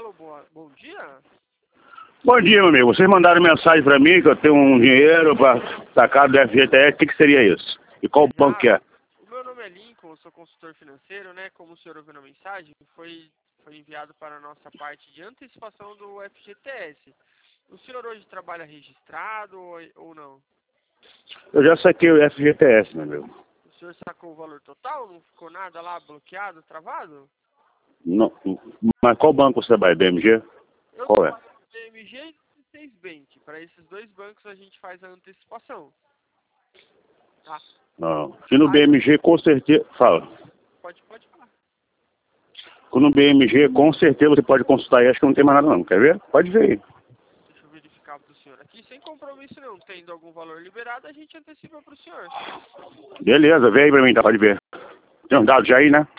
Alô, bom dia? Bom dia, meu amigo. Vocês mandaram mensagem para mim que eu tenho um dinheiro para sacar do FGTS. O que seria isso? E qual banco que é? O meu nome é Lincoln, eu sou consultor financeiro, né? Como o senhor ouviu na mensagem, foi enviado para a nossa parte de antecipação do FGTS. O senhor hoje trabalha registrado ou não? Eu já saquei o FGTS, meu amigo. O senhor sacou o valor total? Não ficou nada lá bloqueado, travado? Não, mas qual banco você trabalha? BMG? Eu Qual é? trabalho no BMG e no C6 Bank. Para esses dois bancos a gente faz a antecipação. Tá? Não. E no BMG, com certeza... Fala. Pode falar. No BMG, com certeza, você pode consultar aí. Acho que não tem mais nada, não. Quer ver? Pode ver aí. Deixa eu verificar para o senhor aqui. Sem compromisso não. Tendo algum valor liberado, a gente antecipa para o senhor. Beleza, vê aí pra mim, tá? Pode ver. Tem uns dados já aí, né?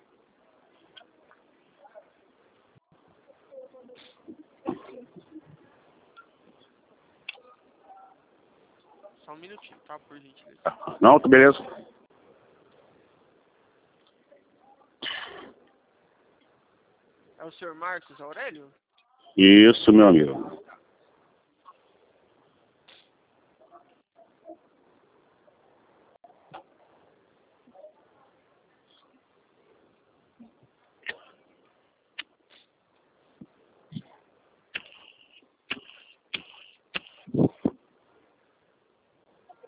Só um minutinho, tá? Por gentileza. Não, tá beleza. É o senhor Marcos Aurélio? Isso, meu amigo.